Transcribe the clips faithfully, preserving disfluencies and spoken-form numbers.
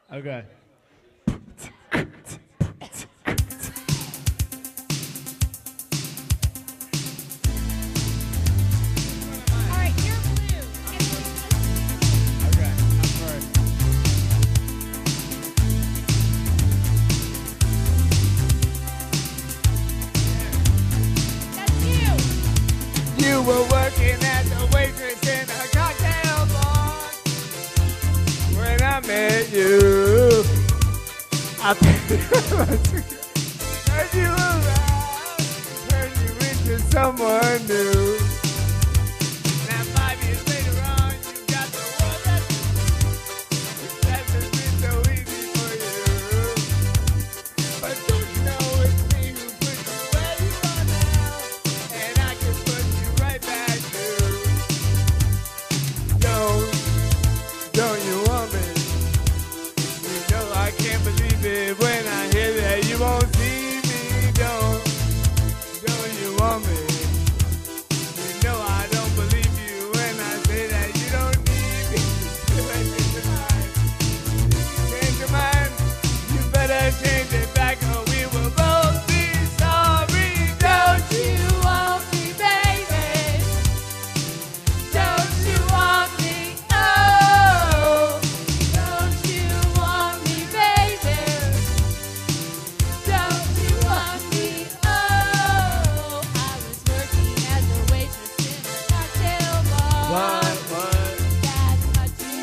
Okay. You were working as a waitress in a cocktail bar when I met you. I turned you around, turned you into someone new. Now five years later on, you got the world that's that has been so easy for you. But don't you know it's me who put you where you are now, and I can put you right back to. Don't, don't you want me? You know I can't believe it when I hear that you won't see me. Don't, don't you want me? You know I don't believe you when I say that you don't need me. You change your mind. You change your mind. You better change it back or we will both be sorry. Don't you want me, baby? Don't you want me? Oh, don't you want me, baby? Don't you want me? Oh, I was working as a waitress in a cocktail bar. What? What? That's much too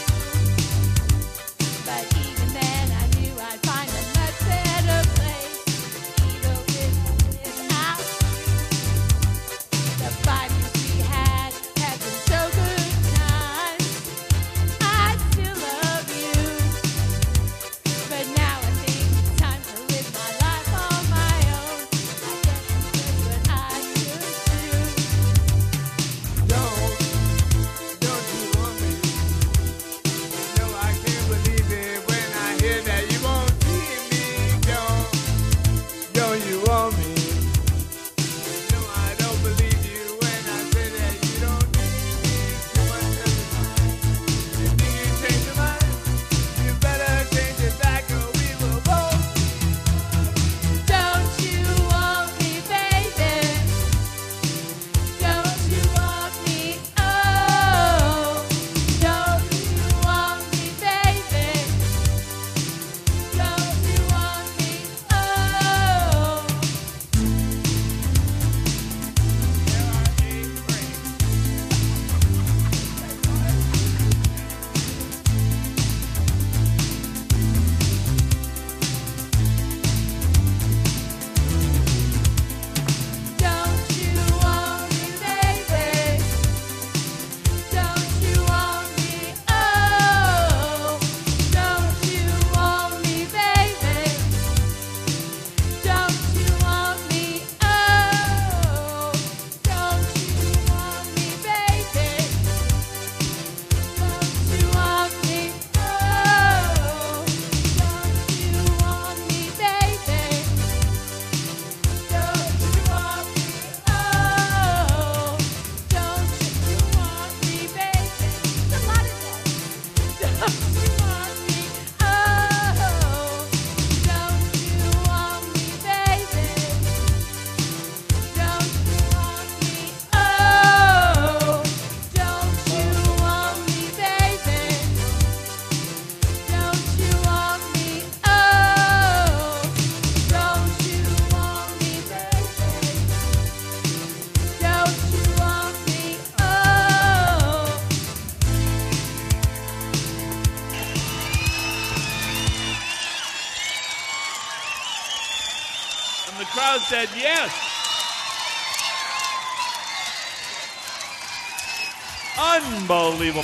But even then, I knew I'd find a much better place, either with or without. The five years we had have been so good times. I still love you, but now I think it's time to live my life on my own. I guess that's what I should do. Don't, don't you want me? No, I can't believe it when I hear that you won't see me. Don't, don't you want me? No, I don't believe you when I say that you don't need me. Too much of your mind. You think you change your mind? You better change it back or we will both. Don't you want me, baby? Don't you want me? Oh, don't you want me, baby? Don't you want me? Oh. There are eight breaks. Don't you want me, baby? Don't you want me? Oh, don't you want me, baby? Don't you want me? Oh, don't you want me, baby? Don't you want me? Oh, don't you want me, baby? Don't you want me? Oh, don't you want me, baby? A lot of that. Don't you want me? Oh, don't you want me, baby? Don't you want me? Oh, don't you want me, baby? Don't you want me? Oh, don't you want me, baby? Don't you want me? Oh. And the crowd said yes. Unbelievable.